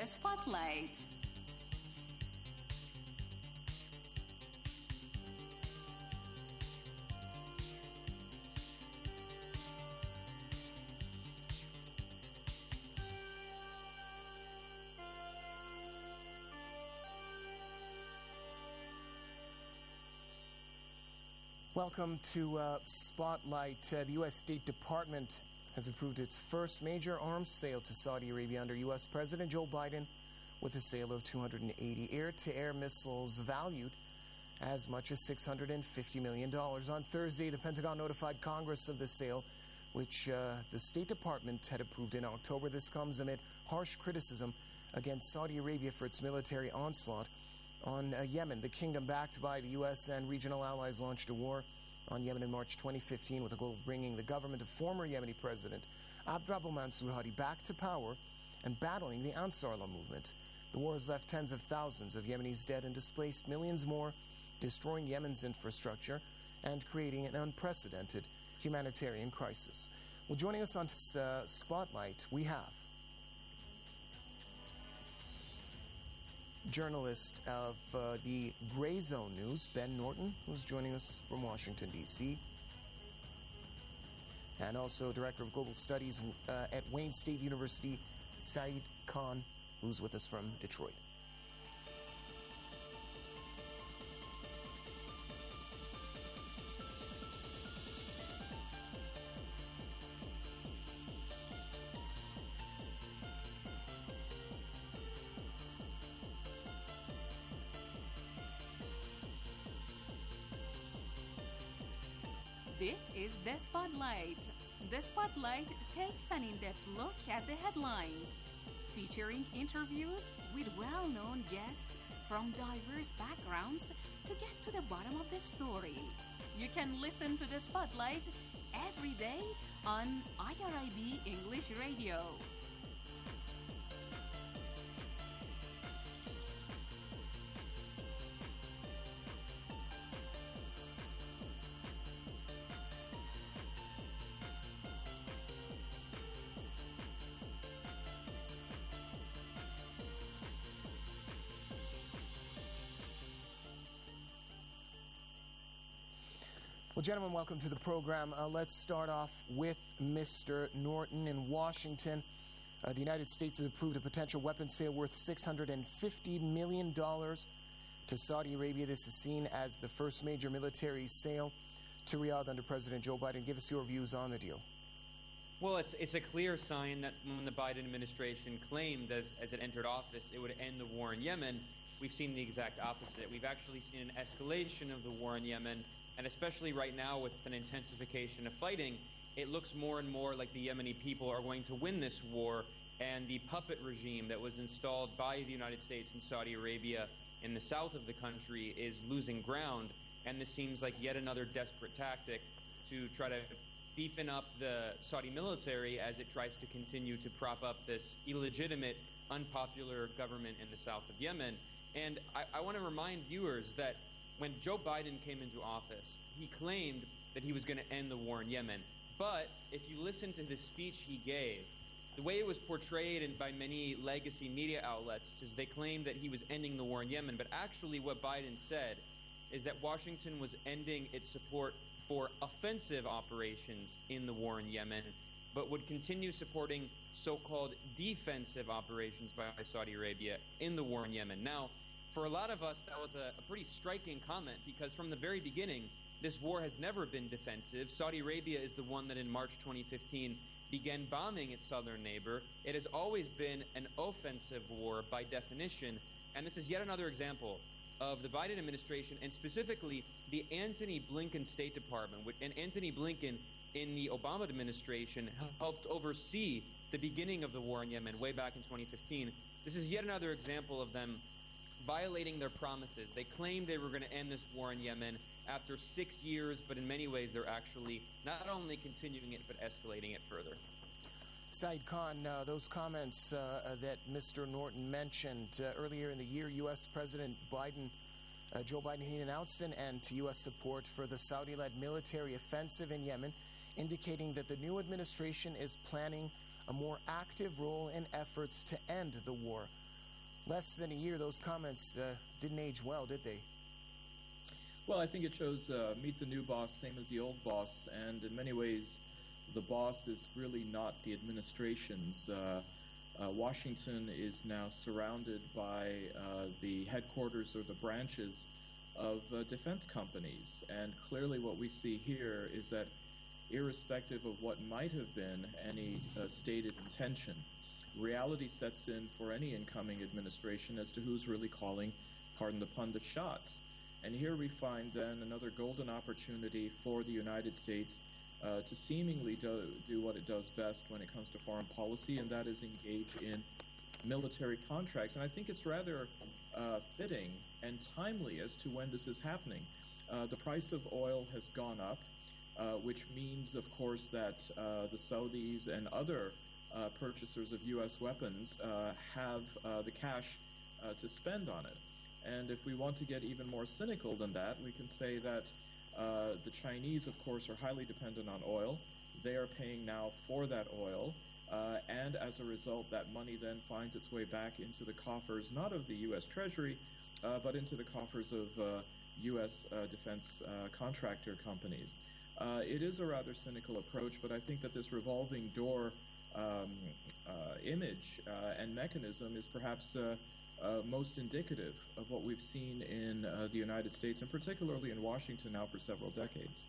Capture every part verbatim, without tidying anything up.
the Spotlight. Welcome to uh, Spotlight. Uh, the U S State Department has approved its first major arms sale to Saudi Arabia under U S President Joe Biden, with a sale of two hundred eighty air-to-air missiles valued as much as six hundred fifty million dollars. On Thursday, the Pentagon notified Congress of the sale, which uh, the State Department had approved in October. This comes amid harsh criticism against Saudi Arabia for its military onslaught on uh, Yemen. The kingdom, backed by the U S and regional allies, launched a war on Yemen in March twenty fifteen with the goal of bringing the government of former Yemeni President Abdrabbuh Mansur Hadi back to power and battling the Ansarullah movement. The war has left tens of thousands of Yemenis dead and displaced millions more, destroying Yemen's infrastructure and creating an unprecedented humanitarian crisis. Well, joining us on this uh, Spotlight, we have journalist of uh, the Gray Zone News, Ben Norton, who's joining us from Washington, D C, and also Director of Global Studies uh, at Wayne State University, Saeed Khan, who's with us from Detroit. This is The Spotlight. The Spotlight takes an in-depth look at the headlines, featuring interviews with well-known guests from diverse backgrounds to get to the bottom of the story. You can listen to The Spotlight every day on I R I B English Radio. Well, gentlemen, welcome to the program. Uh, let's start off with Mister Norton in Washington. Uh, the United States has approved a potential weapons sale worth six hundred fifty million dollars to Saudi Arabia. This is seen as the first major military sale to Riyadh under President Joe Biden. Give us your views on the deal. Well, it's it's a clear sign that when the Biden administration claimed as, as it entered office it would end the war in Yemen, we've seen the exact opposite. We've actually seen an escalation of the war in Yemen. And especially right now with an intensification of fighting, it looks more and more like the Yemeni people are going to win this war, and the puppet regime that was installed by the United States and Saudi Arabia in the south of the country is losing ground. And this seems like yet another desperate tactic to try to beefing up the Saudi military as it tries to continue to prop up this illegitimate, unpopular government in the south of Yemen. And I, I want to remind viewers that when Joe Biden came into office, he claimed that he was going to end the war in Yemen. But if you listen to the speech he gave, the way it was portrayed in, by many legacy media outlets is they claimed that he was ending the war in Yemen. But actually what Biden said is that Washington was ending its support for offensive operations in the war in Yemen, but would continue supporting so-called defensive operations by Saudi Arabia in the war in Yemen. Now, for a lot of us, that was a, a pretty striking comment, because from the very beginning, this war has never been defensive. Saudi Arabia is the one that in March twenty fifteen began bombing its southern neighbor. It has always been an offensive war by definition, and this is yet another example of the Biden administration, and specifically the Antony Blinken State Department. And Antony Blinken in the Obama administration helped oversee the beginning of the war in Yemen way back in twenty fifteen. This is yet another example of them violating their promises. They claimed they were going to end this war in Yemen after six years, but in many ways they're actually not only continuing it, but escalating it further. Saeed Khan, uh, those comments uh, that Mister Norton mentioned uh, earlier in the year, U S President Biden, uh, Joe Biden, he announced an end to U S support for the Saudi-led military offensive in Yemen, indicating that the new administration is planning a more active role in efforts to end the war. less than a year, those comments uh, didn't age well, did they? Well, I think it shows uh, meet the new boss, same as the old boss, and in many ways, the boss is really not the administration's. Uh, uh, Washington is now surrounded by uh, the headquarters or the branches of uh, defense companies, and clearly what we see here is that irrespective of what might have been any uh, stated intention, reality sets in for any incoming administration as to who's really calling, pardon the pun, the shots. And here we find then another golden opportunity for the United States uh, to seemingly do, do what it does best when it comes to foreign policy, and that is engage in military contracts. And I think it's rather uh, fitting and timely as to when this is happening. Uh, the price of oil has gone up, uh, which means, of course, that uh, the Saudis and other uh, purchasers of U S weapons uh, have uh, the cash uh, to spend on it. And if we want to get even more cynical than that, we can say that uh, the Chinese, of course, are highly dependent on oil. They are paying now for that oil. Uh, and as a result, that money then finds its way back into the coffers, not of the U S Treasury, uh, but into the coffers of uh, U S uh, defense uh, contractor companies. Uh, it is a rather cynical approach, but I think that this revolving door um, uh, image uh, and mechanism is perhaps uh, Uh, most indicative of what we've seen in uh, the United States, and particularly in Washington now for several decades.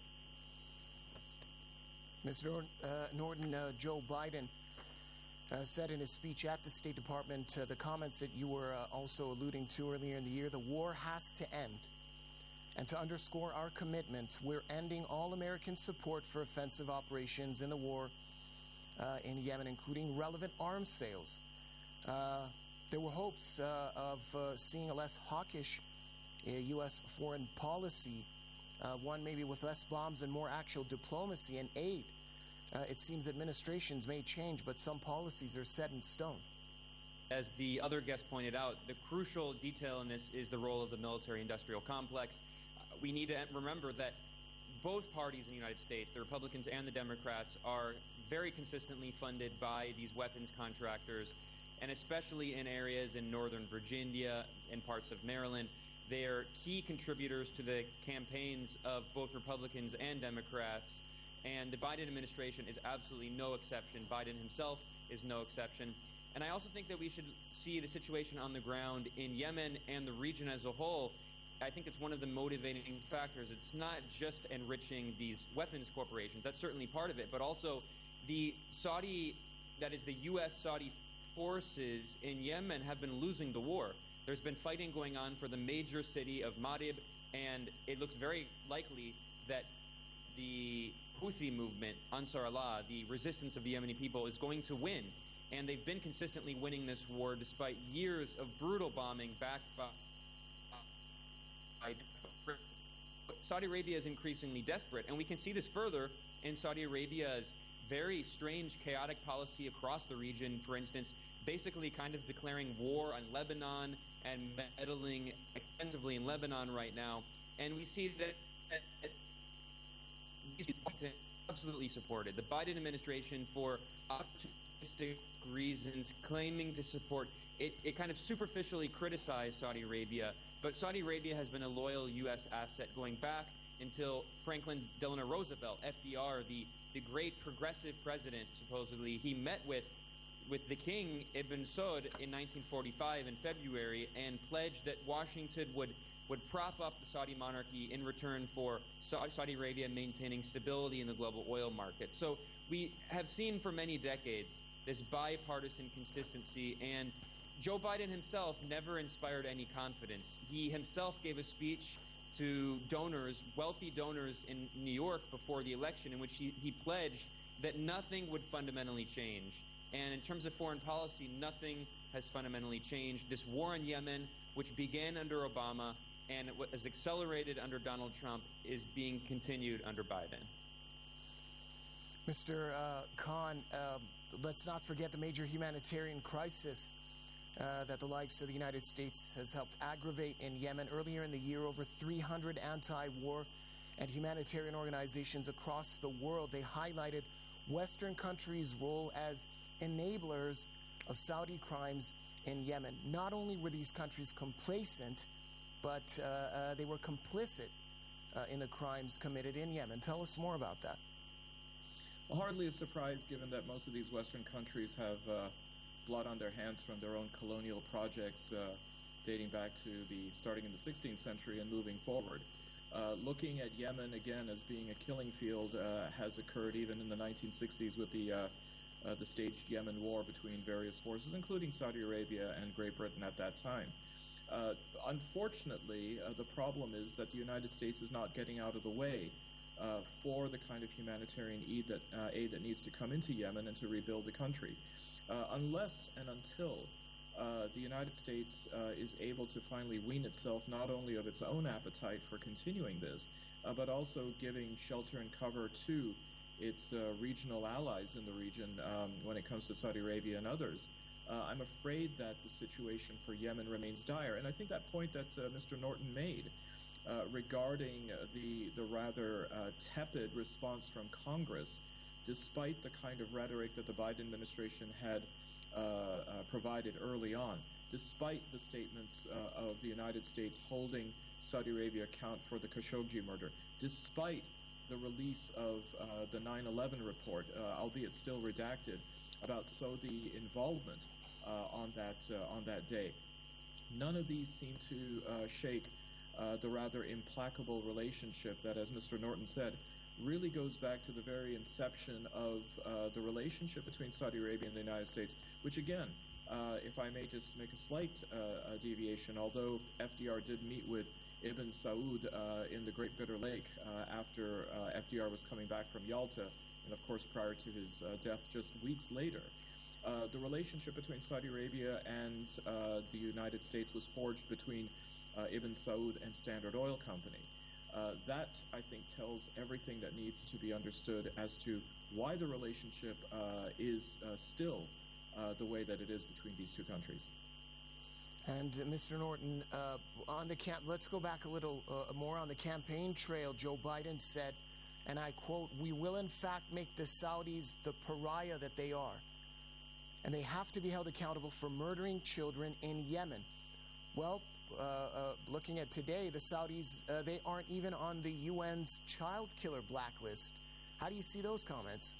Mister Nord- uh, Norton, uh, Joe Biden uh, said in his speech at the State Department uh, the comments that you were uh, also alluding to earlier in the year: the war has to end. And to underscore our commitment, we're ending all American support for offensive operations in the war uh, in Yemen, including relevant arms sales. Uh, There were hopes uh, of uh, seeing a less hawkish uh, U S foreign policy, uh, one maybe with less bombs and more actual diplomacy and aid. Uh, it seems administrations may change, but some policies are set in stone. As the other guest pointed out, the crucial detail in this is the role of the military-industrial complex. Uh, we need to remember that both parties in the United States, the Republicans and the Democrats, are very consistently funded by these weapons contractors, and especially in areas in northern Virginia and parts of Maryland. They are key contributors to the campaigns of both Republicans and Democrats, and the Biden administration is absolutely no exception. Biden himself is no exception. And I also think that we should see the situation on the ground in Yemen and the region as a whole. I think it's one of the motivating factors. It's not just enriching these weapons corporations. That's certainly part of it, but also the Saudi, that is the U S Saudi forces in Yemen have been losing the war. There's been fighting going on for the major city of Ma'rib, and it looks very likely that the Houthi movement, Ansar Allah, the resistance of the Yemeni people, is going to win. And they've been consistently winning this war despite years of brutal bombing backed by Saudi Arabia is increasingly desperate, and we can see this further in Saudi Arabia's very strange, chaotic policy across the region. For instance, basically kind of declaring war on Lebanon and meddling extensively in Lebanon right now. And we see that these people are absolutely supported. The Biden administration, for opportunistic reasons, claiming to support it, it kind of superficially criticized Saudi Arabia. But Saudi Arabia has been a loyal U S asset going back until Franklin Delano Roosevelt, F D R, the the great progressive president, supposedly, he met with with the king, Ibn Saud, in nineteen forty-five in February, and pledged that Washington would, would prop up the Saudi monarchy in return for Saudi Arabia maintaining stability in the global oil market. So we have seen for many decades this bipartisan consistency, and Joe Biden himself never inspired any confidence. He himself gave a speech to donors, wealthy donors in New York before the election, in which he, he pledged that nothing would fundamentally change. And in terms of foreign policy, nothing has fundamentally changed. This war in Yemen, which began under Obama and was accelerated under Donald Trump, is being continued under Biden. Mister Uh, Khan, uh, let's not forget the major humanitarian crisis Uh, that the likes of the United States has helped aggravate in Yemen. Earlier in the year, over three hundred anti-war and humanitarian organizations across the world, they highlighted Western countries' role as enablers of Saudi crimes in Yemen. Not only were these countries complacent, but uh, uh, they were complicit uh, in the crimes committed in Yemen. Tell us more about that. Well, hardly a surprise given that most of these Western countries have uh, blood on their hands from their own colonial projects uh, dating back to the starting in the sixteenth century and moving forward. Uh, looking at Yemen again as being a killing field uh, has occurred even in the nineteen sixties with the uh, uh, the staged Yemen war between various forces, including Saudi Arabia and Great Britain at that time. Uh, unfortunately, uh, the problem is that the United States is not getting out of the way uh, for the kind of humanitarian aid that, uh, aid that needs to come into Yemen and to rebuild the country. Uh, unless and until uh, the United States uh, is able to finally wean itself not only of its own appetite for continuing this, uh, but also giving shelter and cover to its uh, regional allies in the region um, when it comes to Saudi Arabia and others, uh, I'm afraid that the situation for Yemen remains dire. And I think that point that uh, Mister Norton made uh, regarding uh, the, the rather uh, tepid response from Congress, despite the kind of rhetoric that the Biden administration had uh, uh, provided early on, despite the statements uh, of the United States holding Saudi Arabia account for the Khashoggi murder, despite the release of uh, the nine eleven report, uh, albeit still redacted, about Saudi involvement uh, on that uh, on that day. None of these seem to uh, shake uh, the rather implacable relationship that, as Mister Norton said, really goes back to the very inception of uh, the relationship between Saudi Arabia and the United States, which again, uh, if I may just make a slight uh, deviation, although F D R did meet with Ibn Saud uh, in the Great Bitter Lake uh, after uh, F D R was coming back from Yalta, and of course prior to his uh, death just weeks later, uh, the relationship between Saudi Arabia and uh, the United States was forged between uh, Ibn Saud and Standard Oil Company. Uh, that, I think, tells everything that needs to be understood as to why the relationship uh, is uh, still uh, the way that it is between these two countries. And uh, Mister Norton, uh, on the camp, let's go back a little uh, more on the campaign trail. Joe Biden said, and I quote, "We will in fact make the Saudis the pariah that they are, and they have to be held accountable for murdering children in Yemen." Well, uh, uh, looking at today, the Saudis, uh, they aren't even on the U N's child killer blacklist. How do you see those comments?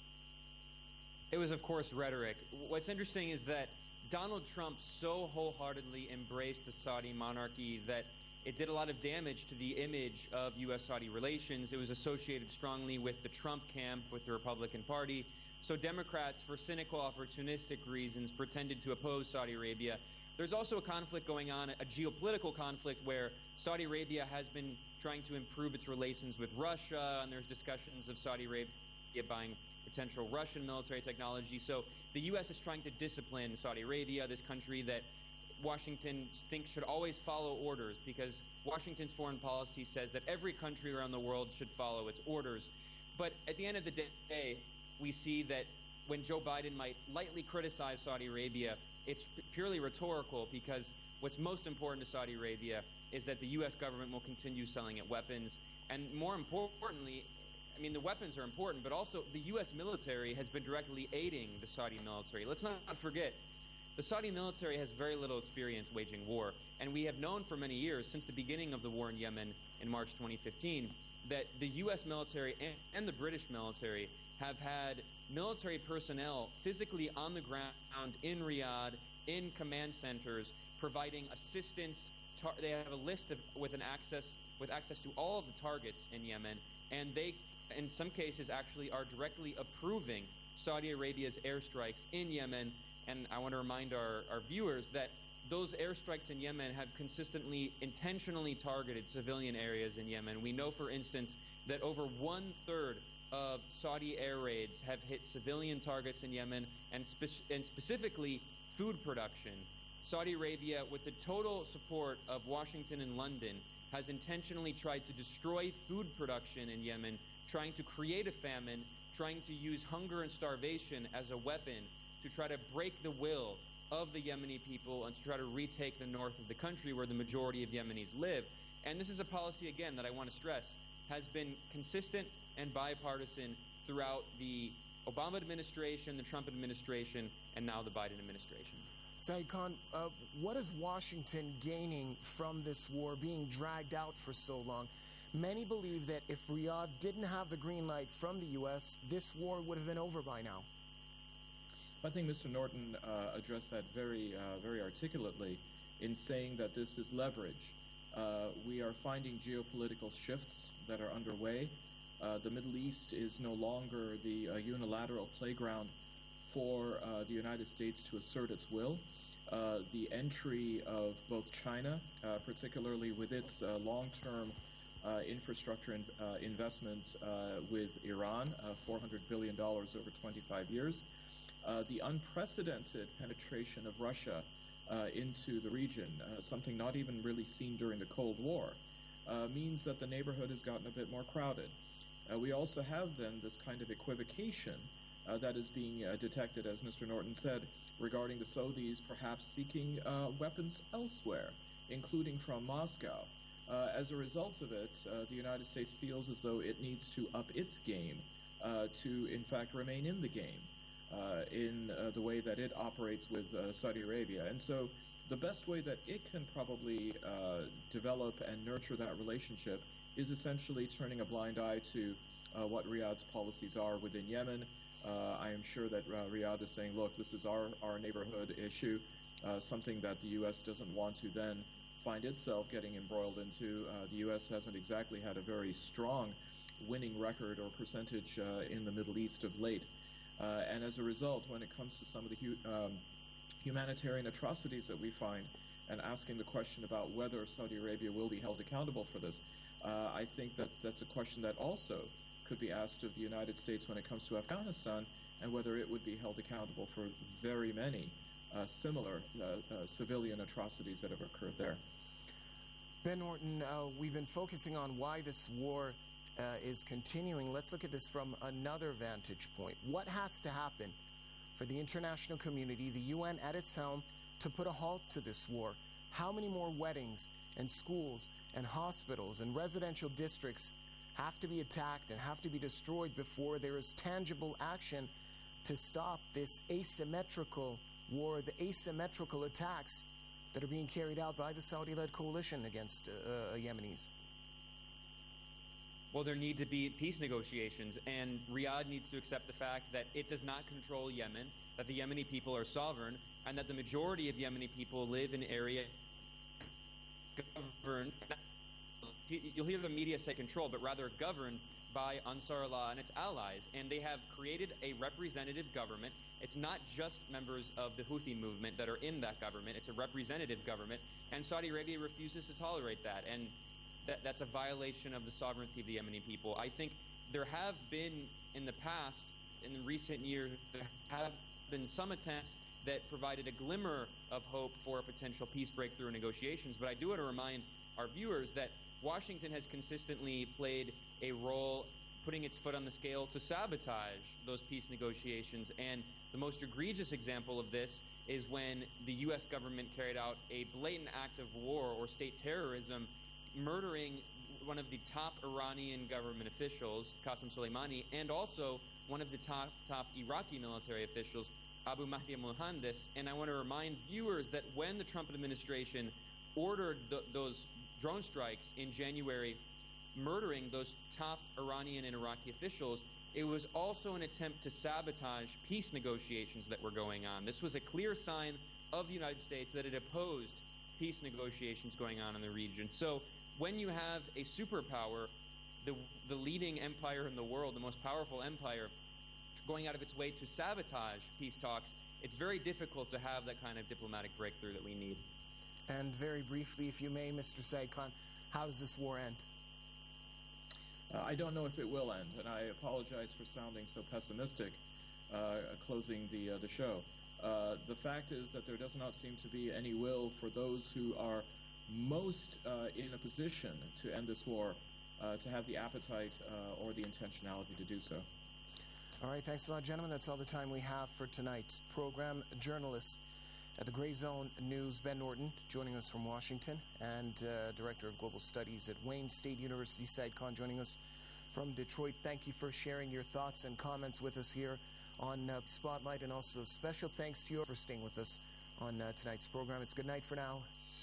It was, of course, rhetoric. What's interesting is that Donald Trump so wholeheartedly embraced the Saudi monarchy that it did a lot of damage to the image of U S Saudi relations. It was associated strongly with the Trump camp, with the Republican Party. So Democrats, for cynical, opportunistic reasons, pretended to oppose Saudi Arabia. There's also a conflict going on, a geopolitical conflict where Saudi Arabia has been trying to improve its relations with Russia, and there's discussions of Saudi Arabia buying potential Russian military technology. So the U S is trying to discipline Saudi Arabia, this country that Washington thinks should always follow orders, because Washington's foreign policy says that every country around the world should follow its orders. But at the end of the day, we see that when Joe Biden might lightly criticize Saudi Arabia, it's purely rhetorical, because what's most important to Saudi Arabia is that the U S government will continue selling it weapons. And more importantly, I mean, the weapons are important, but also the U S military has been directly aiding the Saudi military. Let's not forget, the Saudi military has very little experience waging war, and we have known for many years, since the beginning of the war in Yemen in March twenty fifteen, that the U S military and, and the British military have had military personnel physically on the ground in Riyadh, in command centers, providing assistance. Tar- they have a list of, with an access with access to all of the targets in Yemen, and they, in some cases, actually are directly approving Saudi Arabia's airstrikes in Yemen. And I want to remind our, our viewers that those airstrikes in Yemen have consistently, intentionally targeted civilian areas in Yemen. We know, for instance, that over one-third of Saudi air raids have hit civilian targets in Yemen, and, spe- and specifically food production. Saudi Arabia, with the total support of Washington and London, has intentionally tried to destroy food production in Yemen, trying to create a famine, trying to use hunger and starvation as a weapon to try to break the will of the Yemeni people and to try to retake the north of the country where the majority of Yemenis live. And this is a policy, again, that I want to stress has been consistent and bipartisan throughout the Obama administration, the Trump administration, and now the Biden administration. Saeed Khan, uh, what is Washington gaining from this war being dragged out for so long? Many believe that if Riyadh didn't have the green light from the U S, this war would have been over by now. I think Mister Norton uh, addressed that very, uh, very articulately in saying that this is leverage. Uh, we are finding geopolitical shifts that are underway. Uh, the Middle East is no longer the uh, unilateral playground for uh, the United States to assert its will. Uh, the entry of both China, uh, particularly with its uh, long-term uh, infrastructure in, uh, investment uh, with Iran, uh, four hundred billion dollars over twenty-five years, uh, the unprecedented penetration of Russia uh, into the region, uh, something not even really seen during the Cold War, uh, means that the neighborhood has gotten a bit more crowded. Uh, we also have then this kind of equivocation uh, that is being uh, detected, as Mister Norton said, regarding the Saudis perhaps seeking uh, weapons elsewhere, including from Moscow. Uh, as a result of it, uh, the United States feels as though it needs to up its game uh, to, in fact, remain in the game uh, in uh, the way that it operates with uh, Saudi Arabia. And so the best way that it can probably uh, develop and nurture that relationship is essentially turning a blind eye to uh, what Riyadh's policies are within Yemen. Uh, I am sure that uh, Riyadh is saying, look, this is our, our neighborhood issue, uh, something that the U S doesn't want to then find itself getting embroiled into. Uh, the U S hasn't exactly had a very strong winning record or percentage uh, in the Middle East of late. Uh, and as a result, when it comes to some of the hu- um, humanitarian atrocities that we find, and asking the question about whether Saudi Arabia will be held accountable for this, uh, I think that that's a question that also could be asked of the United States when it comes to Afghanistan, and whether it would be held accountable for very many uh, similar uh, uh, civilian atrocities that have occurred there. Ben Norton, uh, we've been focusing on why this war uh, is continuing. Let's look at this from another vantage point. What has to happen for the international community, the U N at its helm, to put a halt to this war? How many more weddings and schools and hospitals and residential districts have to be attacked and have to be destroyed before there is tangible action to stop this asymmetrical war, the asymmetrical attacks that are being carried out by the Saudi-led coalition against uh, uh, Yemenis? Well, there need to be peace negotiations, and Riyadh needs to accept the fact that it does not control Yemen, that the Yemeni people are sovereign, and that the majority of Yemeni people live in areas governed. You'll hear the media say control, but rather governed by Ansar Allah and its allies. And they have created a representative government. It's not just members of the Houthi movement that are in that government. It's a representative government. And Saudi Arabia refuses to tolerate that. And that, that's a violation of the sovereignty of the Yemeni people. I think there have been, in the past, in recent years, there have been some attempts that provided a glimmer of hope for a potential peace breakthrough in negotiations. But I do want to remind our viewers that Washington has consistently played a role putting its foot on the scale to sabotage those peace negotiations. And the most egregious example of this is when the U S government carried out a blatant act of war or state terrorism, murdering one of the top Iranian government officials, Qasem Soleimani, and also one of the top, top Iraqi military officials, Abu Mahdi al-Muhandis. And I want to remind viewers that when the Trump administration ordered th- those drone strikes in January, murdering those top Iranian and Iraqi officials, it was also an attempt to sabotage peace negotiations that were going on. This was a clear sign of the United States that it opposed peace negotiations going on in the region. So when you have a superpower, the, the leading empire in the world, the most powerful empire, going out of its way to sabotage peace talks, it's very difficult to have that kind of diplomatic breakthrough that we need. And very briefly, if you may, Mister Saeed Khan, how does this war end? Uh, I don't know if it will end, and I apologize for sounding so pessimistic uh, closing the uh, the show. Uh, the fact is that there does not seem to be any will for those who are most uh, in a position to end this war uh, to have the appetite uh, or the intentionality to do so. All right, thanks a lot, gentlemen. That's all the time we have for tonight's program. Journalist at the Gray Zone News, Ben Norton, joining us from Washington, and uh, Director of Global Studies at Wayne State University, Saeed Khan, joining us from Detroit. Thank you for sharing your thoughts and comments with us here on uh, Spotlight, and also special thanks to you for staying with us on uh, tonight's program. It's good night for now.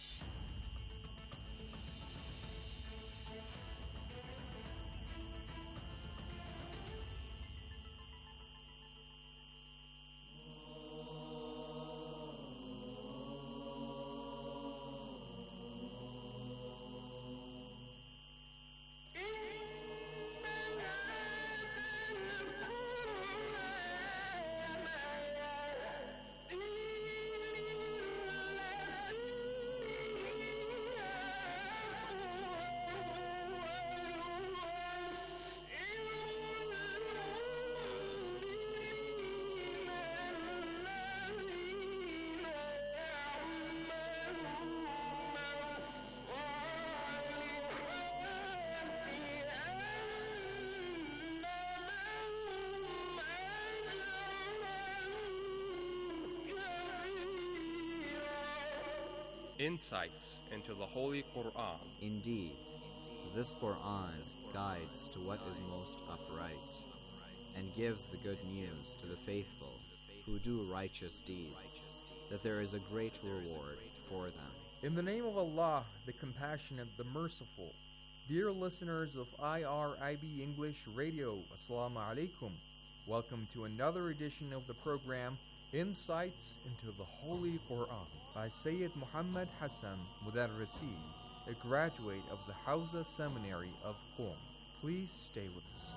Insights into the Holy Quran. Indeed, this Quran guides to what is most upright and gives the good news to the faithful who do righteous deeds, that there is a great reward for them. In the name of Allah, the Compassionate, the Merciful. Dear listeners of I R I B English Radio, Assalamu alaikum. Welcome to another edition of the program, Insights into the Holy Quran, by Sayyid Muhammad Hassan Mudarrisi, a graduate of the Hawza Seminary of Qom. Please stay with us.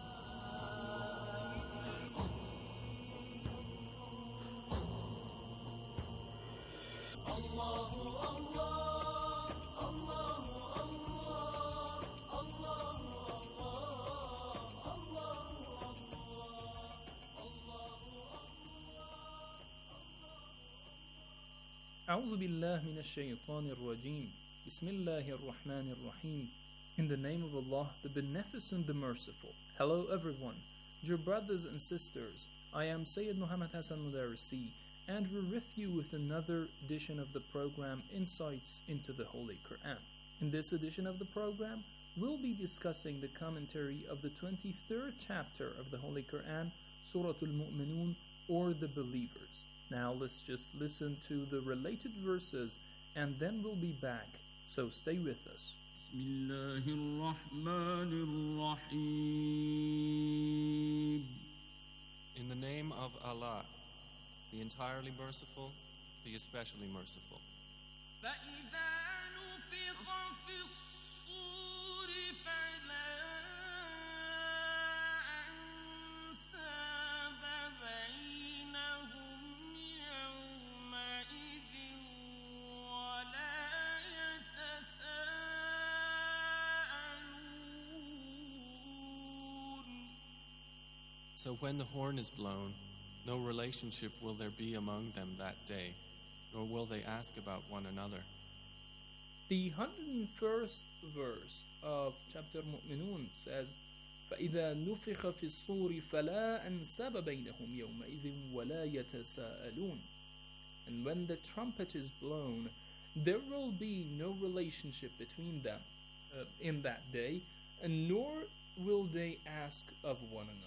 أعوذ بالله من الشيطان الرجيم بسم الله الرحمن الرحيم. In the name of Allah, the Beneficent, the Merciful. Hello everyone, dear brothers and sisters. I am Sayyid Muhammad Hassan Mudarrisi, and we're with you with another edition of the program Insights into the Holy Quran. In this edition of the program, we'll be discussing the commentary of the twenty-third chapter of the Holy Quran, Surah Al-Mu'minun, or the Believers. Now let's just listen to the related verses and then we'll be back. So stay with us. In the name of Allah, the entirely merciful, the especially merciful. So when the horn is blown, no relationship will there be among them that day, nor will they ask about one another. The one hundred first verse of chapter Mu'minun says, فَإِذَا نُفِخَ فِي الصُّورِ فَلَا أَنْسَابَ بَيْنَهُمْ يَوْمَئِذٍ وَلَا يَتَسَاءَلُونَ. And when the trumpet is blown, there will be no relationship between them uh, in that day, and nor will they ask of one another.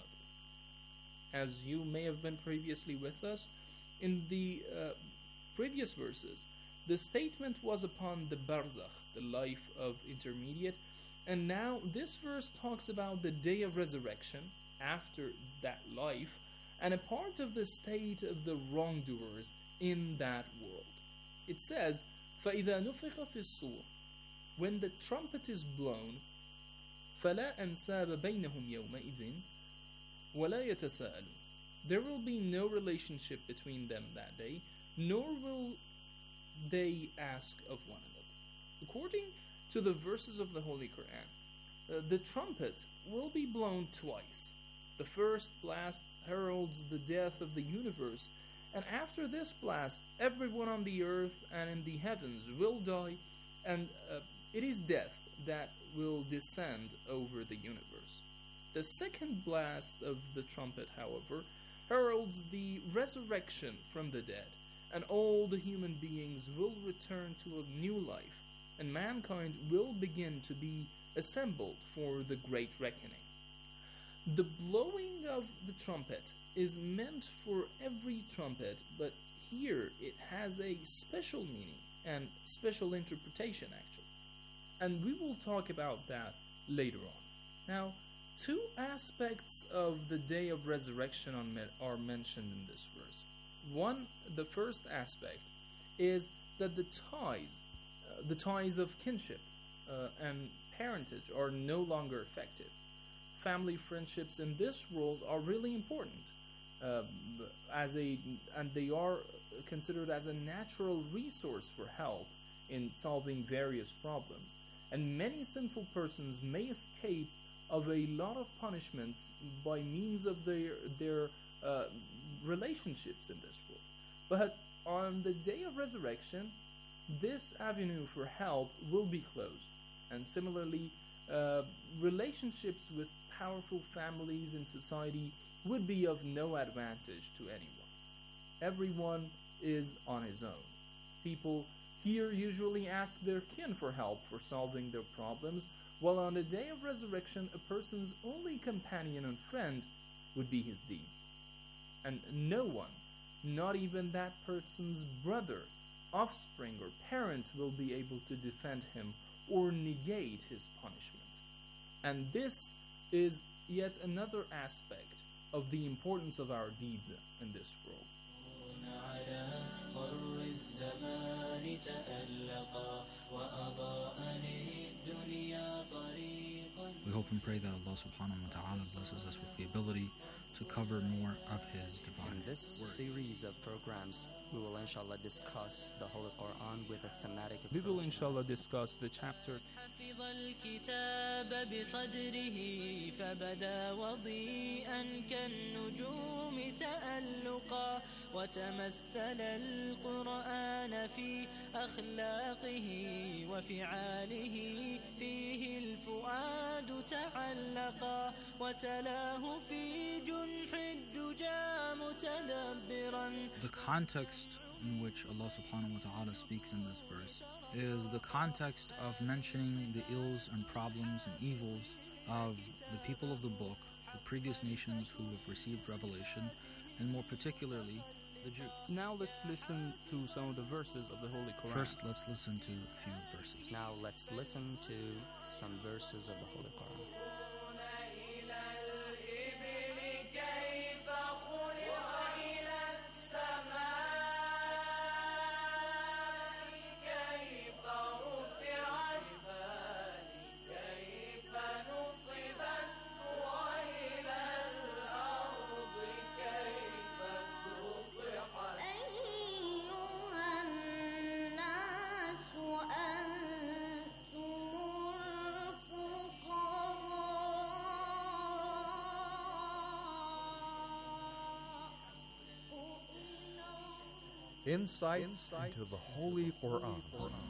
As you may have been previously with us, in the uh, previous verses, the statement was upon the barzakh, the life of intermediate, and now this verse talks about the day of resurrection after that life, and a part of the state of the wrongdoers in that world. It says, فَإِذَا نُفِخَ فِي الصُّورِ, when the trumpet is blown, فَلَا أَنْسَابَ بَيْنَهُمْ يَوْمَئِذٍ وَلَا يَتَسَاءَلُونَ. There will be no relationship between them that day, nor will they ask of one another. According to the verses of the Holy Quran, uh, the trumpet will be blown twice. The first blast heralds the death of the universe, and after this blast, everyone on the earth and in the heavens will die, and uh, it is death that will descend over the universe. The second blast of the trumpet, however, heralds the resurrection from the dead, and all the human beings will return to a new life, and mankind will begin to be assembled for the great reckoning. The blowing of the trumpet is meant for every trumpet, but here it has a special meaning and special interpretation, actually. And we will talk about that later on. Now, two aspects of the day of resurrection are mentioned in this verse. One, the first aspect, is that the ties, uh, the ties of kinship uh, and parentage are no longer effective. Family friendships in this world are really important, uh, as a, and they are considered as a natural resource for help in solving various problems. And many sinful persons may escape of a lot of punishments by means of their their uh, relationships in this world. But on the day of resurrection, this avenue for help will be closed. And similarly, uh, relationships with powerful families in society would be of no advantage to anyone. Everyone is on his own. People here usually ask their kin for help for solving their problems, while on the day of resurrection, a person's only companion and friend would be his deeds. And no one, not even that person's brother, offspring, or parent, will be able to defend him or negate his punishment. And this is yet another aspect of the importance of our deeds in this world. We hope and pray that Allah subhanahu wa ta'ala blesses us with the ability to cover more of His divine In this word. series of programs, we will inshallah discuss the Holy Quran with a thematic approach. We will inshallah discuss the chapter حفظ الكتاب بصدره فبدا وضيئا كالنجوم تألقا وتمثل القرآن في أخلاقه وفعاله فيه الفؤاد تعلقا وتلاه في جنح الدجى متدبرا. The context in which Allah subhanahu wa ta'ala speaks in this verse is the context of mentioning the ills and problems and evils of the people of the book, the previous nations who have received revelation, and more particularly the Jews. Now let's listen to some of the verses of the Holy Quran. First, let's listen to a few verses. Now let's listen to some verses of the Holy Quran. Insights, Insights into the Holy Quran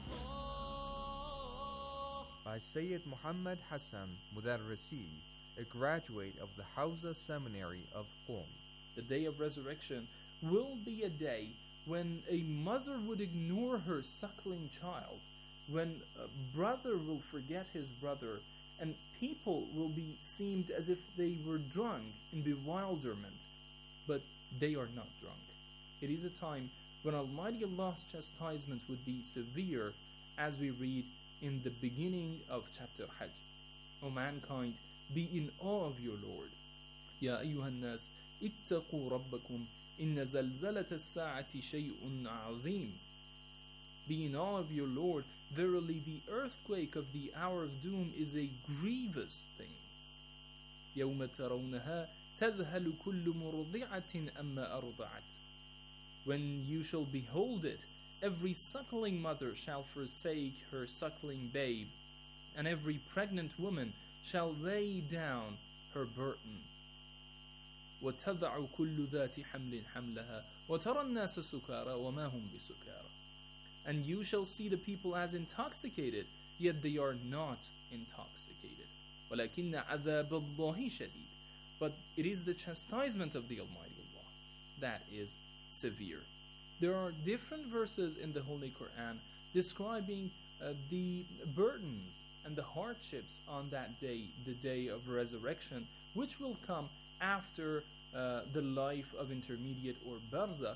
by Sayyid Muhammad Hassan Mudarrisi, a graduate of the Hawza Seminary of Qom. The day of resurrection will be a day when a mother would ignore her suckling child, when a brother will forget his brother, and people will be seemed as if they were drunk in bewilderment, but they are not drunk. It is a time when Almighty Allah's chastisement would be severe, as we read in the beginning of chapter Hajj. O mankind, be in awe of your Lord. Ya ayyuhan nas, ittaqu rabbakum, inna zalzalat as-sa'ati shay'un 'azim. Be in awe of your Lord. Verily, the earthquake of the hour of doom is a grievous thing. يوم ترونها تذهل كل مرضعة أما أرضعت. When you shall behold it, every suckling mother shall forsake her suckling babe, and every pregnant woman shall lay down her burden. وَتَضَعُ كُلُّ ذَاتِ حَمْلٍ حَمْلَهَا وَتَرَى النَّاسَ سُكَارَى وَمَا هُمْ بِسُكَارَى. And you shall see the people as intoxicated, yet they are not intoxicated. وَلَكِنَّ عَذَابَ اللَّهِ شَدِيدٌ. But it is the chastisement of the Almighty Allah that is severe. There are different verses in the Holy Quran describing uh, the burdens and the hardships on that day, the day of resurrection, which will come after uh, the life of intermediate or barzakh.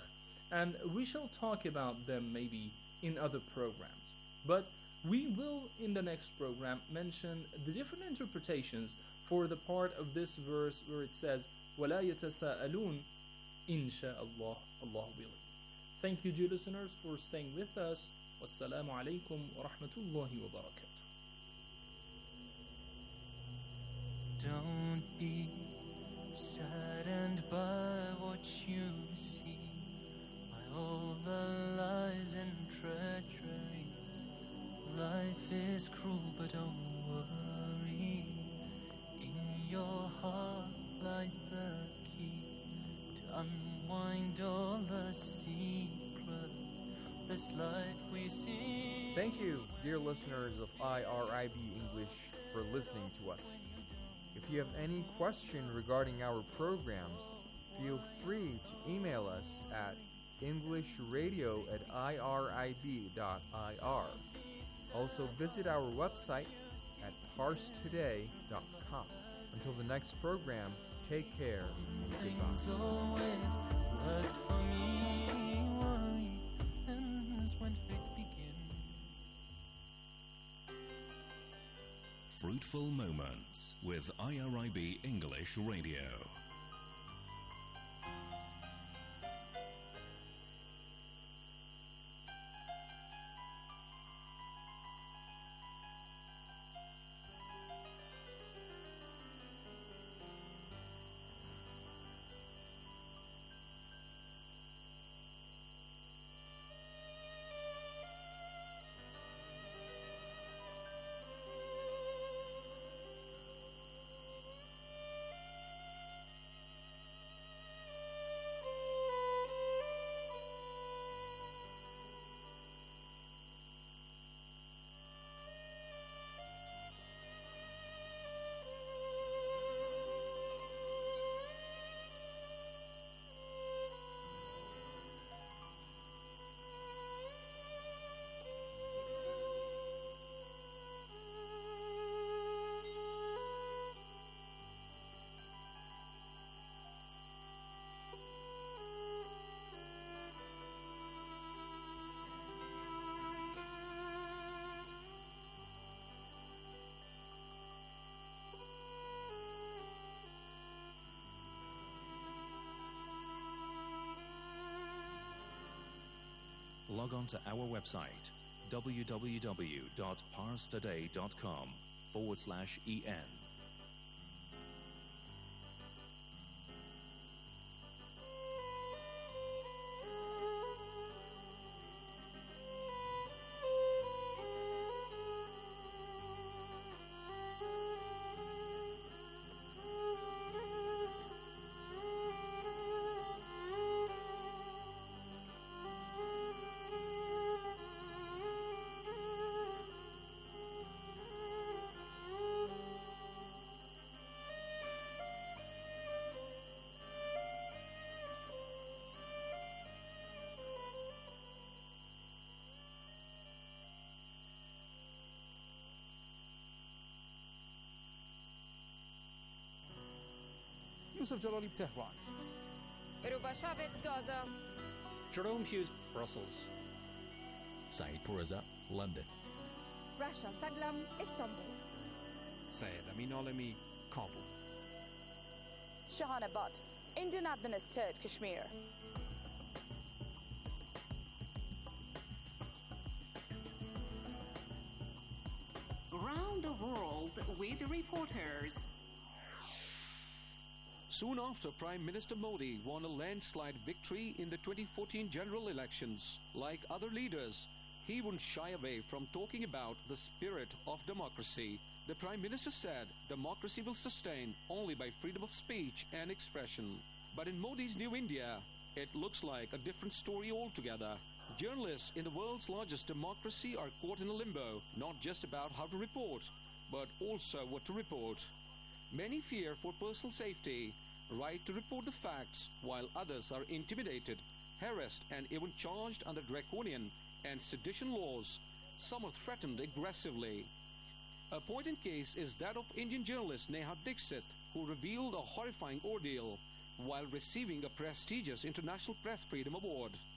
and we shall talk about them maybe in other programs. But we will, in the next program, mention the different interpretations for the part of this verse where it says, وَلَا يَتَسَاءَلُونَ إِنْ شَاءَ اللَّهُ, Allah willing. Thank you, dear listeners, for staying with us. Wassalamu alaikum wa rahmatullahi wa barakatuh. Don't be saddened by what you see, by all the lies and treachery. Life is cruel, but don't worry. In your heart lies the key to unwind all the secrets of this life we see. Thank you, dear listeners of I R I B English, for listening to us. If you have any question regarding our programs, feel free to email us at englishradio at irib dot I R. Also visit our website at parse today dot com. Until the next program, take care and Things goodbye. always worked for me. Worry ends when faith begins. Fruitful Moments with I R I B English Radio. Log on to our website, www.parstoday.com forward slash EN. Yusuf Jalali, Tehran. Rubashavet, Gaza. Jerome Hughes, Brussels. Saeed Pourreza, London. Rasha Saglam, Istanbul. Syed Amin Alami, Kabul. Shahana Butt, Indian administered Kashmir. Around the world with reporters. Soon after, Prime Minister Modi won a landslide victory in the twenty fourteen general elections. Like other leaders, he wouldn't shy away from talking about the spirit of democracy. The Prime Minister said democracy will sustain only by freedom of speech and expression. But in Modi's New India, it looks like a different story altogether. Journalists in the world's largest democracy are caught in a limbo, not just about how to report, but also what to report. Many fear for personal safety, right to report the facts, while others are intimidated, harassed, and even charged under draconian and sedition laws. Some are threatened aggressively. A poignant case is that of Indian journalist Neha Dixit, who revealed a horrifying ordeal while receiving a prestigious International Press Freedom Award.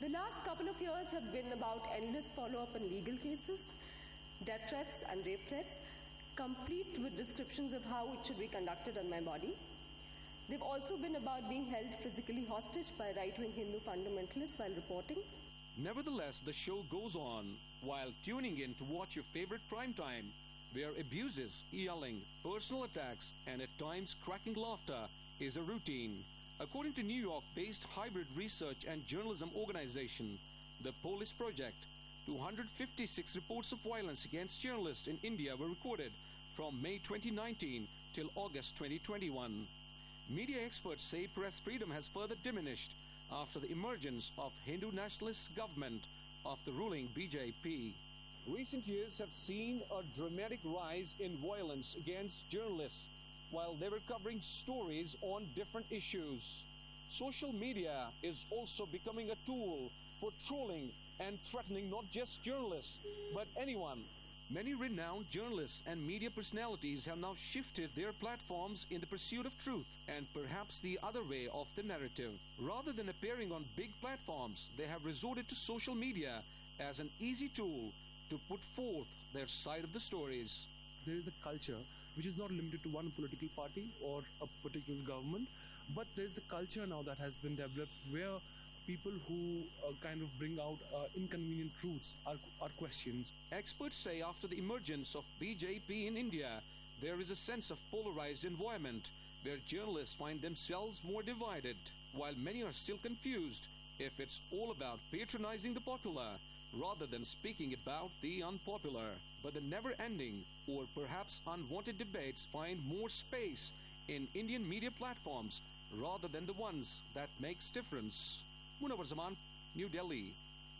The last couple of years have been about endless follow-up and legal cases, death threats and rape threats, complete with descriptions of how it should be conducted on my body. They've also been about being held physically hostage by right-wing Hindu fundamentalists while reporting. Nevertheless, the show goes on while tuning in to watch your favorite prime time, where abuses, yelling, personal attacks, and at times cracking laughter is a routine. According to New York-based hybrid research and journalism organization, the Polis Project, two hundred fifty-six reports of violence against journalists in India were recorded from May twenty nineteen till August twenty twenty-one. Media experts say press freedom has further diminished after the emergence of Hindu nationalist government of the ruling B J P. Recent years have seen a dramatic rise in violence against journalists while they were covering stories on different issues. Social media is also becoming a tool for trolling and threatening not just journalists, but anyone. Many renowned journalists and media personalities have now shifted their platforms in the pursuit of truth and perhaps the other way of the narrative. Rather than appearing on big platforms, they have resorted to social media as an easy tool to put forth their side of the stories. There is a culture which is not limited to one political party or a particular government, but there is a culture now that has been developed where people who uh, kind of bring out uh, inconvenient truths are, are questions. Experts say after the emergence of B J P in India, there is a sense of polarized environment where journalists find themselves more divided, while many are still confused if it's all about patronizing the popular rather than speaking about the unpopular. But the never-ending or perhaps unwanted debates find more space in Indian media platforms rather than the ones that makes difference. Munawar Zaman, New Delhi.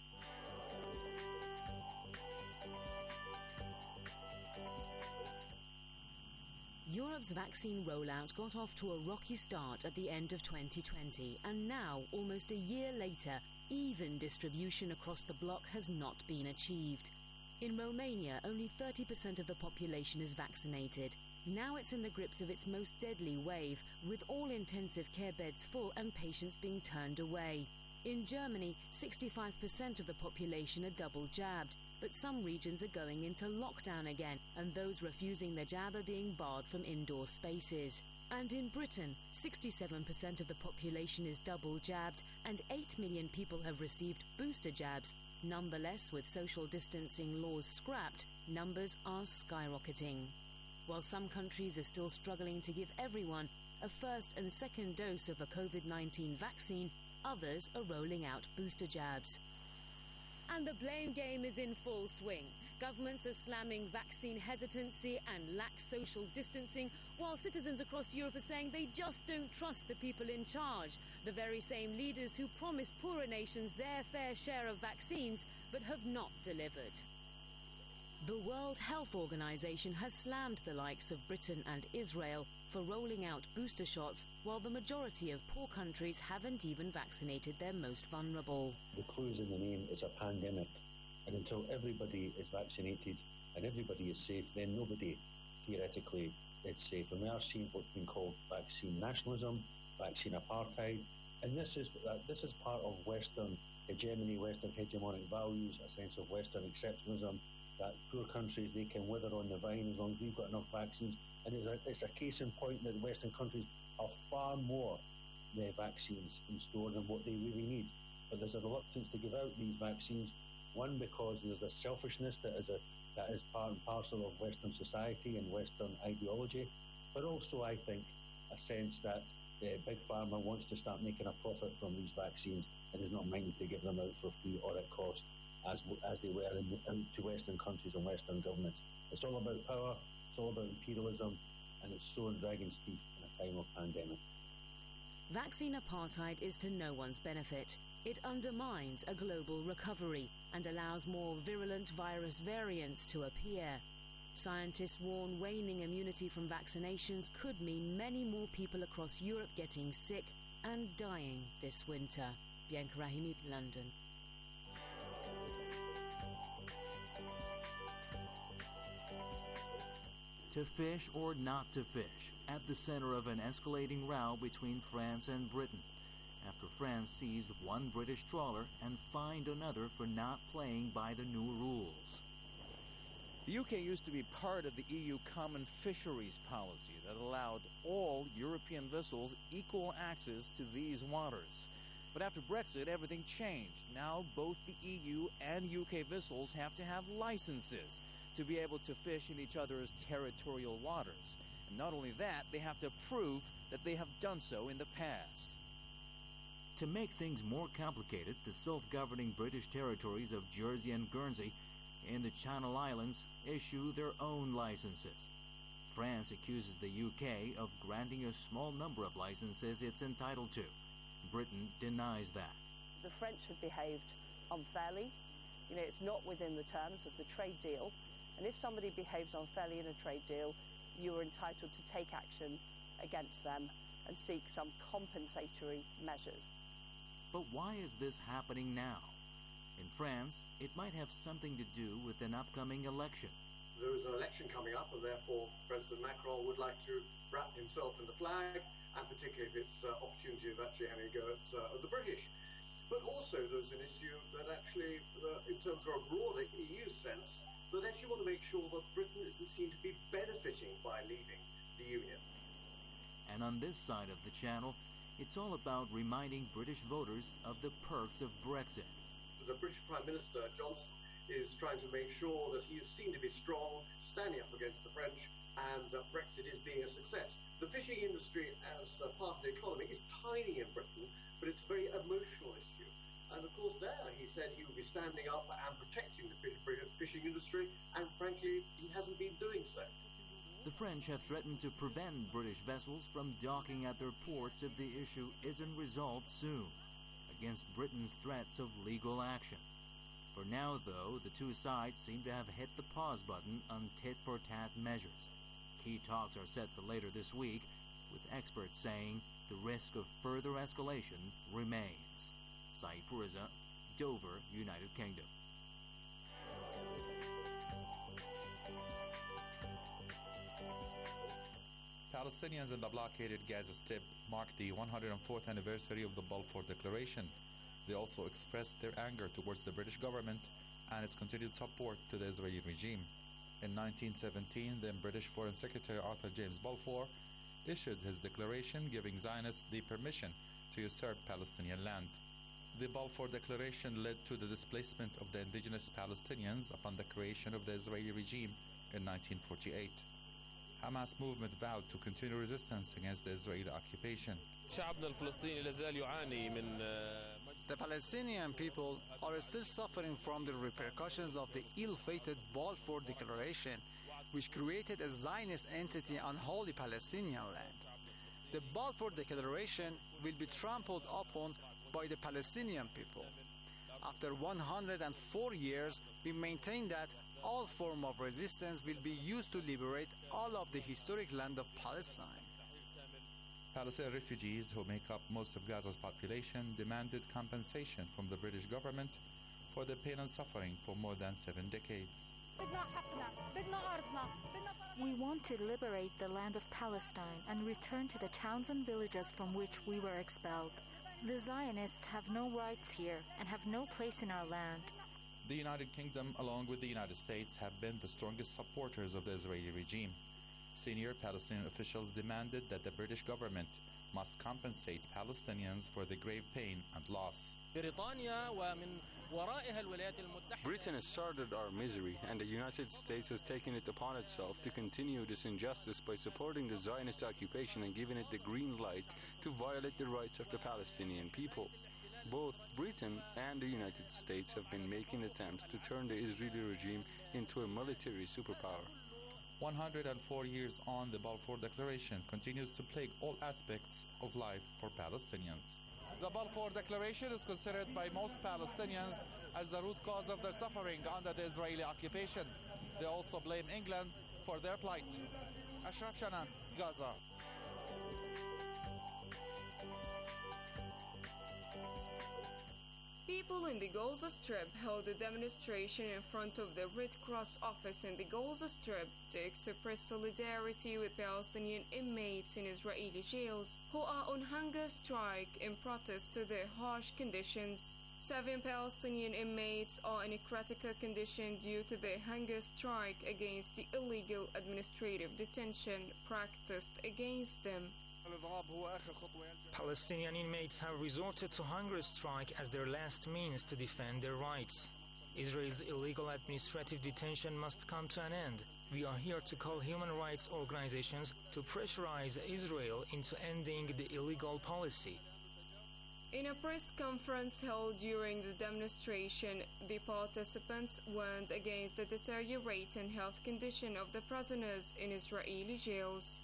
Europe's vaccine rollout got off to a rocky start at the end of twenty twenty, and now, almost a year later, even distribution across the bloc has not been achieved. In Romania, only thirty percent of the population is vaccinated. Now it's in the grips of its most deadly wave, with all intensive care beds full and patients being turned away. In Germany, sixty-five percent of the population are double jabbed, but some regions are going into lockdown again, and those refusing the jab are being barred from indoor spaces. And in Britain, sixty-seven percent of the population is double jabbed, and eight million people have received booster jabs. Nonetheless, with social distancing laws scrapped, numbers are skyrocketing. While some countries are still struggling to give everyone a first and second dose of a COVID nineteen vaccine, others are rolling out booster jabs. And the blame game is in full swing. Governments are slamming vaccine hesitancy and lax social distancing, while citizens across Europe are saying they just don't trust the people in charge, the very same leaders who promised poorer nations their fair share of vaccines but have not delivered. The World Health Organization has slammed the likes of Britain and Israel for rolling out booster shots, while the majority of poor countries haven't even vaccinated their most vulnerable. The clue is in the name, it's a pandemic. And until everybody is vaccinated and everybody is safe, then nobody, theoretically, is safe. And we are seeing what's been called vaccine nationalism, vaccine apartheid. And this is, uh, this is part of Western hegemony, Western hegemonic values, a sense of Western exceptionalism, that poor countries, they can wither on the vine as long as we've got enough vaccines. And it's a, it's a case in point that Western countries are far more their vaccines in store than what they really need. But there's a reluctance to give out these vaccines, one, because there's a selfishness that is, a, that is part and parcel of Western society and Western ideology, but also, I think, a sense that uh, Big Pharma wants to start making a profit from these vaccines and is not minded to give them out for free or at cost, as as they were in, in, to Western countries and Western governments. It's all about power, it's all about imperialism, and it's sowing dragon's teeth in a time of pandemic. Vaccine apartheid is to no one's benefit. It undermines a global recovery and allows more virulent virus variants to appear. Scientists warn waning immunity from vaccinations could mean many more people across Europe getting sick and dying this winter. Bianca Rahimi, London. To fish or not to fish, at the center of an escalating row between France and Britain. after France seized one British trawler and fined another for not playing by the new rules. The U K used to be part of the E U common fisheries policy that allowed all European vessels equal access to these waters. But after Brexit, everything changed. Now both the E U and U K vessels have to have licenses to be able to fish in each other's territorial waters. And not only that, they have to prove that they have done so in the past. To make things more complicated, the self-governing British territories of Jersey and Guernsey in the Channel Islands issue their own licenses. France accuses the U K of granting a small number of licenses it's entitled to. Britain denies that. The French have behaved unfairly. You know, it's not within the terms of the trade deal. And if somebody behaves unfairly in a trade deal, you are entitled to take action against them and seek some compensatory measures. But why is this happening now? In France, it might have something to do with an upcoming election. There is an election coming up, and therefore President Macron would like to wrap himself in the flag, and particularly if it's uh, opportunity of actually having a go at, uh, at the British. But also there's an issue that actually, uh, in terms of a broader E U sense, that actually want to make sure that Britain isn't seen to be benefiting by leaving the Union. And on this side of the channel, it's all about reminding British voters of the perks of Brexit. The British Prime Minister, Johnson, is trying to make sure that he is seen to be strong, standing up against the French, and uh, Brexit is being a success. The fishing industry as uh, part of the economy is tiny in Britain, but it's a very emotional issue. And of course there he said he would be standing up and protecting the fishing industry, and frankly he hasn't been doing so. The French have threatened to prevent British vessels from docking at their ports if the issue isn't resolved soon, against Britain's threats of legal action. For now, though, the two sides seem to have hit the pause button on tit-for-tat measures. Key talks are set for later this week, with experts saying the risk of further escalation remains. Saeed Puriza, Dover, United Kingdom. Palestinians in the blockaded Gaza Strip marked the one hundred fourth anniversary of the Balfour Declaration. They also expressed their anger towards the British government and its continued support to the Israeli regime. In nineteen seventeen, then British Foreign Secretary Arthur James Balfour issued his declaration giving Zionists the permission to usurp Palestinian land. The Balfour Declaration led to the displacement of the indigenous Palestinians upon the creation of the Israeli regime in nineteen forty-eight. Hamas movement vowed to continue resistance against the Israeli occupation. The Palestinian people are still suffering from the repercussions of the ill-fated Balfour Declaration, which created a Zionist entity on holy Palestinian land. The Balfour Declaration will be trampled upon by the Palestinian people. After one hundred four years, we maintain that all form of resistance will be used to liberate all of the historic land of Palestine. Palestinian refugees, who make up most of Gaza's population, demanded compensation from the British government for the pain and suffering for more than seven decades. We want to liberate the land of Palestine and return to the towns and villages from which we were expelled. The Zionists have no rights here and have no place in our land. The United Kingdom, along with the United States, have been the strongest supporters of the Israeli regime. Senior Palestinian officials demanded that the British government must compensate Palestinians for the grave pain and loss. Britain has started our misery, and the United States has taken it upon itself to continue this injustice by supporting the Zionist occupation and giving it the green light to violate the rights of the Palestinian people. Both Britain and the United States have been making attempts to turn the Israeli regime into a military superpower. one hundred four years on, the Balfour Declaration continues to plague all aspects of life for Palestinians. The Balfour Declaration is considered by most Palestinians as the root cause of their suffering under the Israeli occupation. They also blame England for their plight. Ashraf Shanan, Gaza. People in the Gaza Strip held a demonstration in front of the Red Cross office in the Gaza Strip to express solidarity with Palestinian inmates in Israeli jails who are on hunger strike in protest to the harsh conditions. Seven Palestinian inmates are in a critical condition due to the hunger strike against the illegal administrative detention practiced against them. Palestinian inmates have resorted to hunger strike as their last means to defend their rights. Israel's illegal administrative detention must come to an end. We are here to call human rights organizations to pressurize Israel into ending the illegal policy. In a press conference held during the demonstration, the participants warned against the deteriorating health condition of the prisoners in Israeli jails.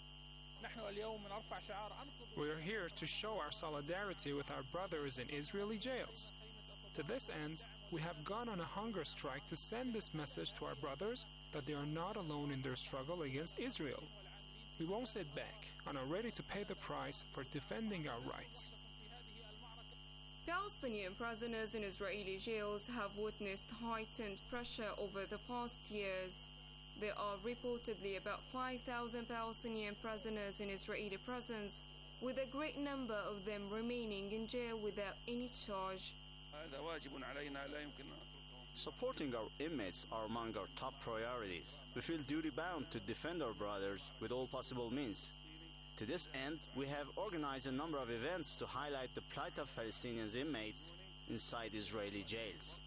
We are here to show our solidarity with our brothers in Israeli jails. To this end, we have gone on a hunger strike to send this message to our brothers that they are not alone in their struggle against Israel. We won't sit back and are ready to pay the price for defending our rights. Palestinian prisoners in Israeli jails have witnessed heightened pressure over the past years. There are reportedly about five thousand Palestinian prisoners in Israeli prisons, with a great number of them remaining in jail without any charge. Supporting our inmates are among our top priorities. We feel duty-bound to defend our brothers with all possible means. To this end, we have organized a number of events to highlight the plight of Palestinian inmates inside Israeli jails.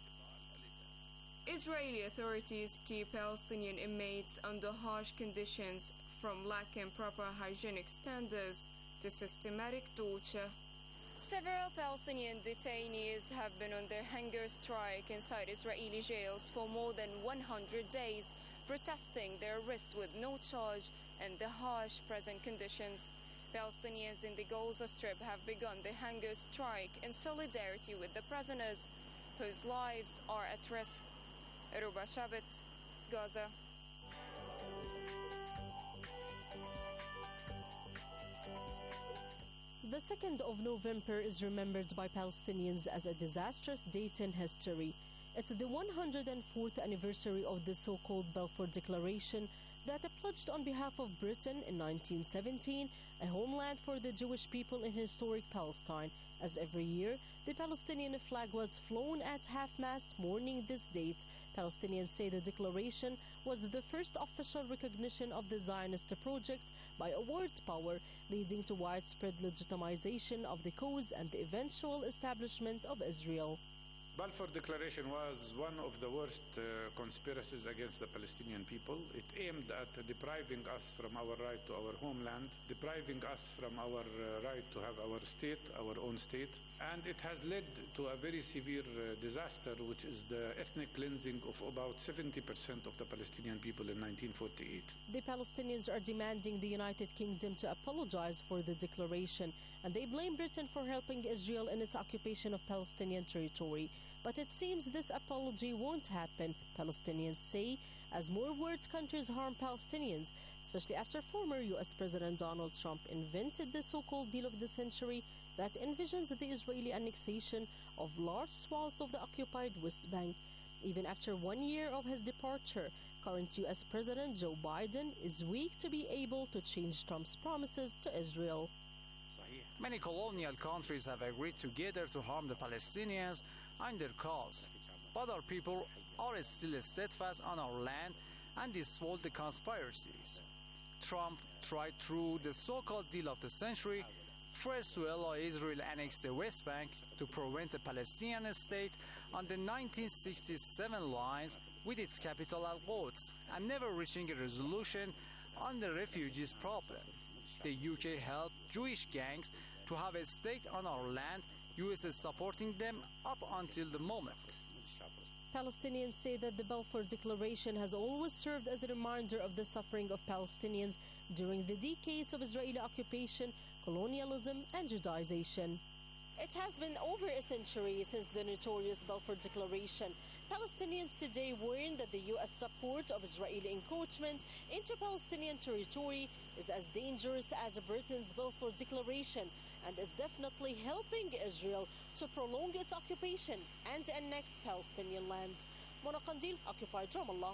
Israeli authorities keep Palestinian inmates under harsh conditions, from lacking proper hygienic standards to systematic torture. Several Palestinian detainees have been on their hunger strike inside Israeli jails for more than one hundred days, protesting their arrest with no charge and the harsh prison conditions. Palestinians in the Gaza Strip have begun the hunger strike in solidarity with the prisoners, whose lives are at risk. Ruba Shabit, Gaza. The second of November is remembered by Palestinians as a disastrous date in history. It's the one hundred fourth anniversary of the so-called Balfour Declaration that pledged on behalf of Britain in nineteen seventeen a homeland for the Jewish people in historic Palestine. As every year, the Palestinian flag was flown at half-mast mourning this date. Palestinians say the declaration was the first official recognition of the Zionist project by a world power, leading to widespread legitimization of the cause and the eventual establishment of Israel. Balfour Declaration was one of the worst uh, conspiracies against the Palestinian people. It aimed at depriving us from our right to our homeland, depriving us from our uh, right to have our state, our own state, and it has led to a very severe uh, disaster, which is the ethnic cleansing of about seventy percent of the Palestinian people in nineteen forty-eight. The Palestinians are demanding the United Kingdom to apologize for the declaration, and they blame Britain for helping Israel in its occupation of Palestinian territory. But it seems this apology won't happen, Palestinians say, as more world countries harm Palestinians, especially after former U S President Donald Trump invented the so-called deal of the century that envisions the Israeli annexation of large swaths of the occupied West Bank. Even after one year of his departure, current U S President Joe Biden is weak to be able to change Trump's promises to Israel. Many colonial countries have agreed together to harm the Palestinians and their cause, but our people are still steadfast on our land and dissolve the conspiracies. Trump tried through the so-called deal of the century first to allow Israel annex the West Bank to prevent a Palestinian state on the nineteen sixty-seven lines with its capital Al-Quds, and never reaching a resolution on the refugees problem. The U K helped Jewish gangs to have a state on our land, U S is supporting them up until the moment. Palestinians say that the Balfour Declaration has always served as a reminder of the suffering of Palestinians during the decades of Israeli occupation, colonialism and Judaization. It has been over a century since the notorious Balfour Declaration. Palestinians today warn that the U S support of Israeli encroachment into Palestinian territory is as dangerous as Britain's Balfour Declaration and is definitely helping Israel to prolong its occupation and annex Palestinian land. Mona Qandil, Occupied Ramallah.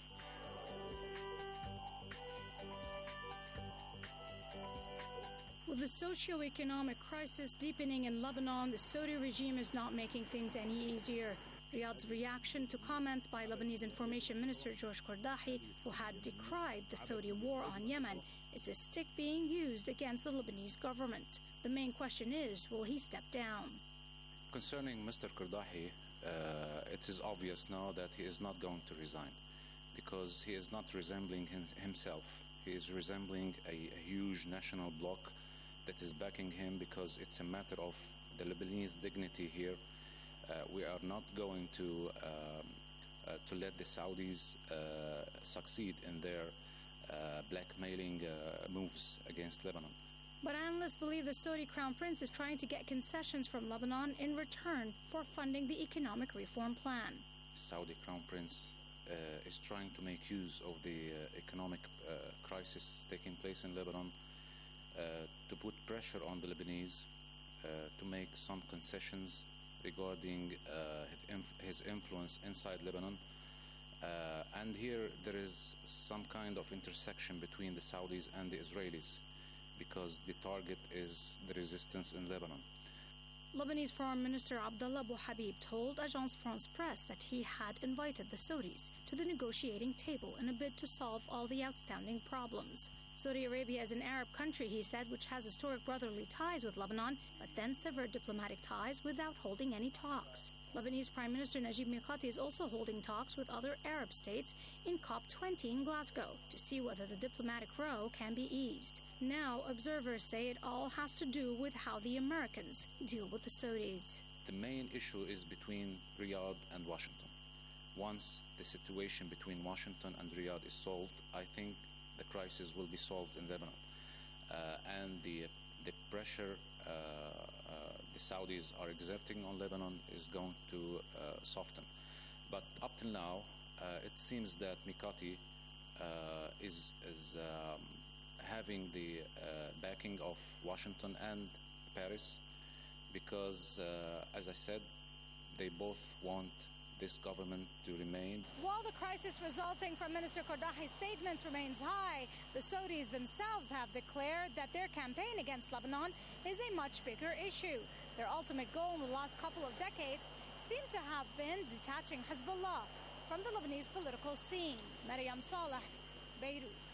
With the socio-economic crisis deepening in Lebanon, the Saudi regime is not making things any easier. Riyadh's reaction to comments by Lebanese Information Minister George Kordahi, who had decried the Saudi war on Yemen, is a stick being used against the Lebanese government. The main question is, will he step down? Concerning Mister Kordahi, uh, it is obvious now that he is not going to resign because he is not resembling his, himself. He is resembling a, a huge national bloc that is backing him because it's a matter of the Lebanese dignity here. Uh, we are not going to um, uh, to let the Saudis uh, succeed in their uh, blackmailing uh, moves against Lebanon. But analysts believe the Saudi Crown Prince is trying to get concessions from Lebanon in return for funding the economic reform plan. Saudi Crown Prince uh, is trying to make use of the uh, economic uh, crisis taking place in Lebanon uh, to put pressure on the Lebanese uh, to make some concessions regarding uh, his influence inside Lebanon. Uh, and here there is some kind of intersection between the Saudis and the Israelis because the target is the resistance in Lebanon. Lebanese Foreign Minister Abdullah Abu Habib told Agence France Presse that he had invited the Saudis to the negotiating table in a bid to solve all the outstanding problems. Saudi Arabia is an Arab country, he said, which has historic brotherly ties with Lebanon, but then severed diplomatic ties without holding any talks. Lebanese Prime Minister Najib Mikati is also holding talks with other Arab states in COP twenty in Glasgow to see whether the diplomatic row can be eased. Now, observers say it all has to do with how the Americans deal with the Saudis. The main issue is between Riyadh and Washington. Once the situation between Washington and Riyadh is solved, I think the crisis will be solved in Lebanon. Uh, and the, the pressure uh, uh, the Saudis are exerting on Lebanon is going to uh, soften. But up till now, uh, it seems that Mikati uh, is, is um, having the uh, backing of Washington and Paris because, uh, as I said, they both want this government to remain. While the crisis resulting from Minister Kordahi's statements remains high, the Saudis themselves have declared that their campaign against Lebanon is a much bigger issue. Their ultimate goal in the last couple of decades seemed to have been detaching Hezbollah from the Lebanese political scene. Maryam Saleh, Beirut.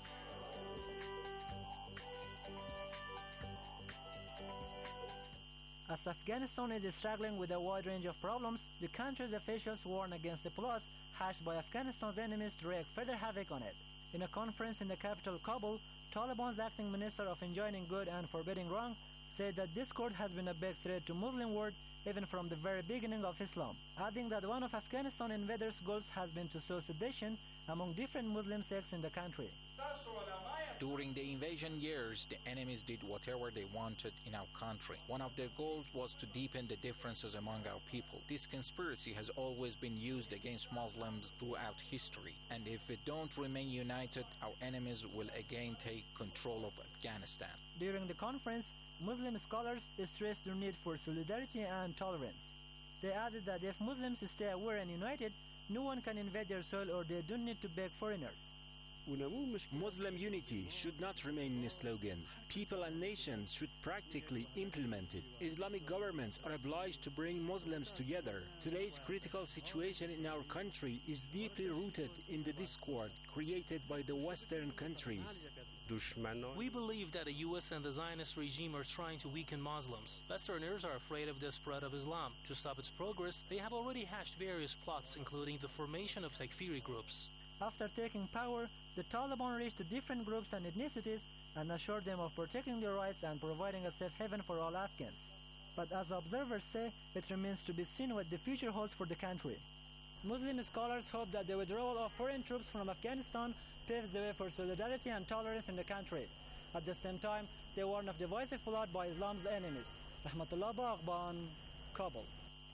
As Afghanistan is struggling with a wide range of problems, the country's officials warn against the plots hatched by Afghanistan's enemies to wreak further havoc on it. In a conference in the capital Kabul, Taliban's acting minister of enjoining good and forbidding wrong said that discord has been a big threat to Muslim world even from the very beginning of Islam, adding that one of Afghanistan invaders' goals has been to sow sedition among different Muslim sects in the country. During the invasion years, the enemies did whatever they wanted in our country. One of their goals was to deepen the differences among our people. This conspiracy has always been used against Muslims throughout history, and if we don't remain united, our enemies will again take control of Afghanistan. During the conference, Muslim scholars stressed the need for solidarity and tolerance. They added that if Muslims stay aware and united, no one can invade their soil or they don't need to beg foreigners. Muslim unity should not remain in slogans. People and nations should practically implement it. Islamic governments are obliged to bring Muslims together. Today's critical situation in our country is deeply rooted in the discord created by the Western countries. We believe that the U S and the Zionist regime are trying to weaken Muslims. Westerners are afraid of the spread of Islam. To stop its progress, they have already hatched various plots, including the formation of Takfiri groups. After taking power, the Taliban reached to different groups and ethnicities and assured them of protecting their rights and providing a safe haven for all Afghans. But as observers say, it remains to be seen what the future holds for the country. Muslim scholars hope that the withdrawal of foreign troops from Afghanistan paves the way for solidarity and tolerance in the country. At the same time, they warn of the divisive plot by Islam's enemies. Rahmatullah Baghban, Kabul.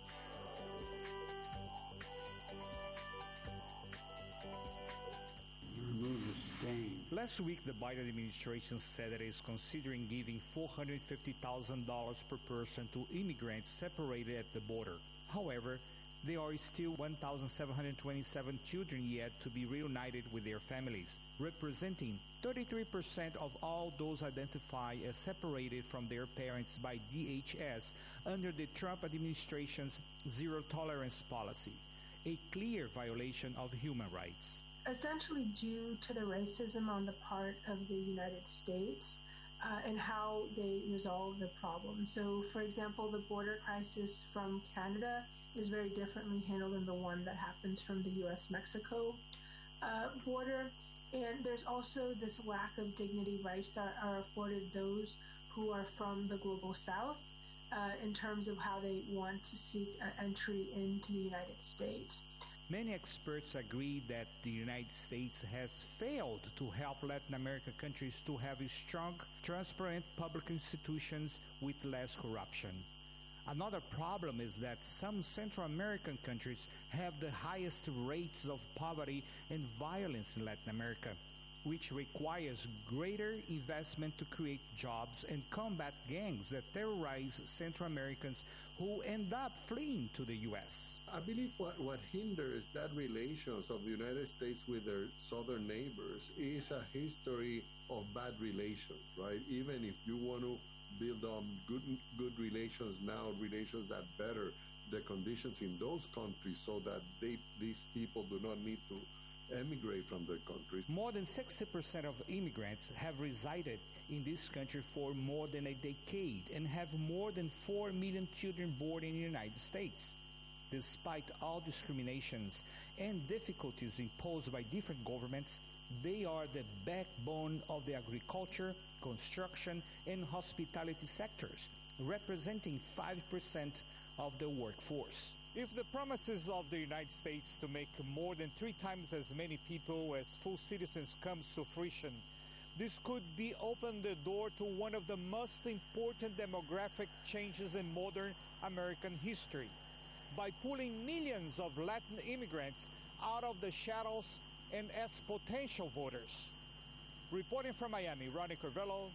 Remove the stain. Last week, the Biden administration said that it is considering giving four hundred fifty thousand dollars per person to immigrants separated at the border. However, there are still one thousand seven hundred twenty-seven children yet to be reunited with their families, representing thirty-three percent of all those identified as separated from their parents by D H S under the Trump administration's zero-tolerance policy, a clear violation of human rights. Essentially due to the racism on the part of the United States uh, and how they resolve the problem. So, for example, the border crisis from Canada is very differently handled than the one that happens from the U S Mexico uh, border. And there's also this lack of dignity rights that are afforded those who are from the global south uh, in terms of how they want to seek uh, entry into the United States. Many experts agree that the United States has failed to help Latin American countries to have strong, transparent public institutions with less corruption. Another problem is that some Central American countries have the highest rates of poverty and violence in Latin America, which requires greater investment to create jobs and combat gangs that terrorize Central Americans who end up fleeing to the U S. I believe what, what hinders that relations of the United States with their southern neighbors is a history of bad relations, right? Even if you want to build on good good relations now, relations that better the conditions in those countries so that they these people do not need to emigrate from their countries. More than sixty percent of immigrants have resided in this country for more than a decade and have more than four million children born in the United States. Despite all discriminations and difficulties imposed by different governments, they are the backbone of the agriculture, construction, and hospitality sectors, representing five percent of the workforce. If the promises of the United States to make more than three times as many people as full citizens comes to fruition, this could be open the door to one of the most important demographic changes in modern American history, by pulling millions of Latin immigrants out of the shadows and as potential voters. Reporting from Miami, Ronnie Corvello.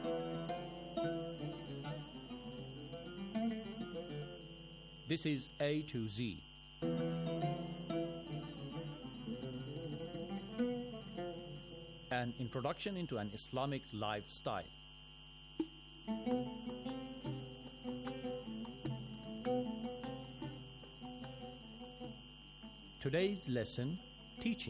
This is A to Z. An introduction into an Islamic lifestyle. Today's lesson, teaching.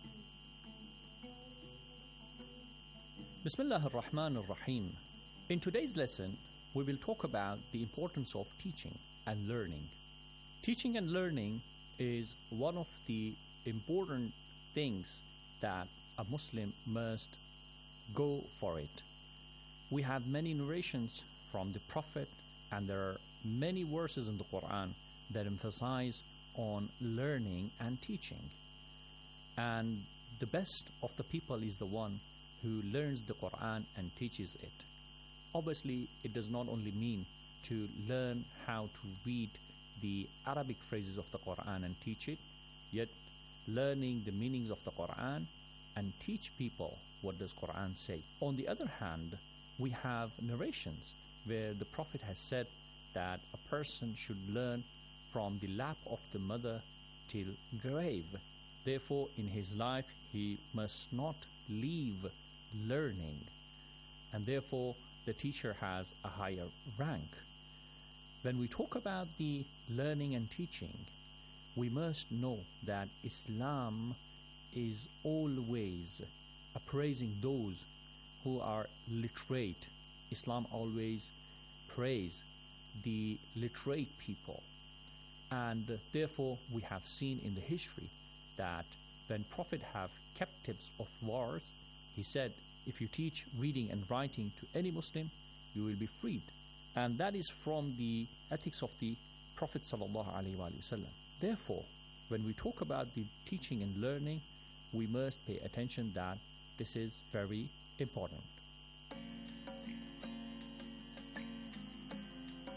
Bismillah ar-Rahman ar-Rahim. In today's lesson, we will talk about the importance of teaching and learning. Teaching and learning is one of the important things that a Muslim must go for it. We have many narrations from the Prophet, and there are many verses in the Quran that emphasize on learning and teaching. And the best of the people is the one who learns the Quran and teaches it. Obviously, it does not only mean to learn how to read the Arabic phrases of the Quran and teach it, yet learning the meanings of the Quran and teach people what does Quran say. On the other hand, we have narrations where the Prophet has said that a person should learn from the lap of the mother till grave. Therefore, in his life, he must not leave learning, and therefore the teacher has a higher rank. When we talk about the learning and teaching, we must know that Islam is always appraising those who are literate. Islam always praise the literate people, and therefore we have seen in the history that when Prophet have captives of wars, he said, if you teach reading and writing to any Muslim, you will be freed. And that is from the ethics of the Prophet sallallahu alaihi wasallam. Therefore, when we talk about the teaching and learning, we must pay attention that this is very important.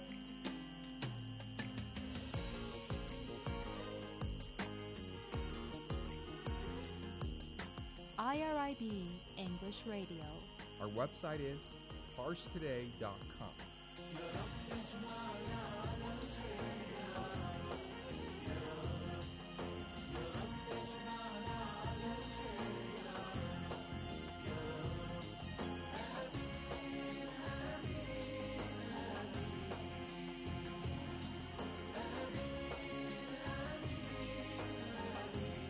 I R I B English Radio. Our website is parstoday dot com.